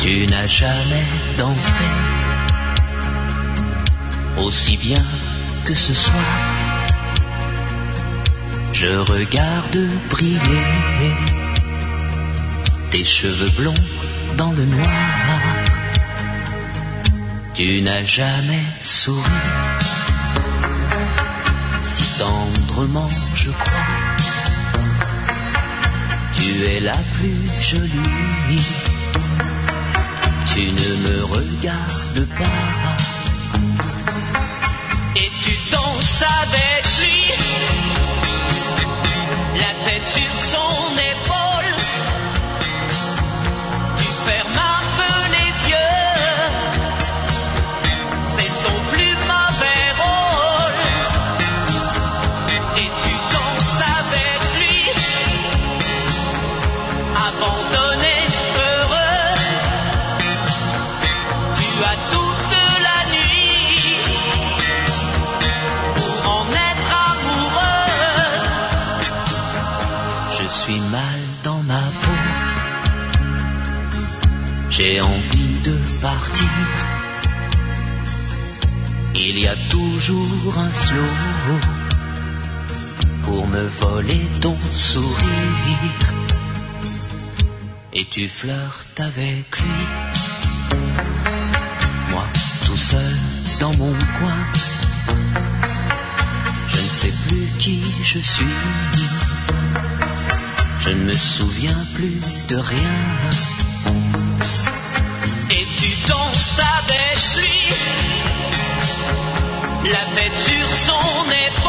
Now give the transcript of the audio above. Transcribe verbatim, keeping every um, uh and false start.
Tu n'as jamais dansé aussi bien que ce soir. Je regarde briller tes cheveux blonds dans le noir. Tu n'as jamais souri si tendrement, je crois. Tu es la plus jolie. Tu ne me regardes pas. Et tu danses avec lui, la tête sur son épaule. Tu fermes un peu les yeux, c'est ton plus mauvais rôle. Et tu danses avec lui, abandonné, heureux. Tu as toute la nuit pour en être amoureux. Je suis mal dans ma peau, j'ai envie de partir. Il y a toujours un slow pour me voler ton sourire. Et tu flirtes avec lui, moi tout seul dans mon coin. Je ne sais plus qui je suis, je ne me souviens plus de rien. Et tu danses avec lui, la tête sur son épaule.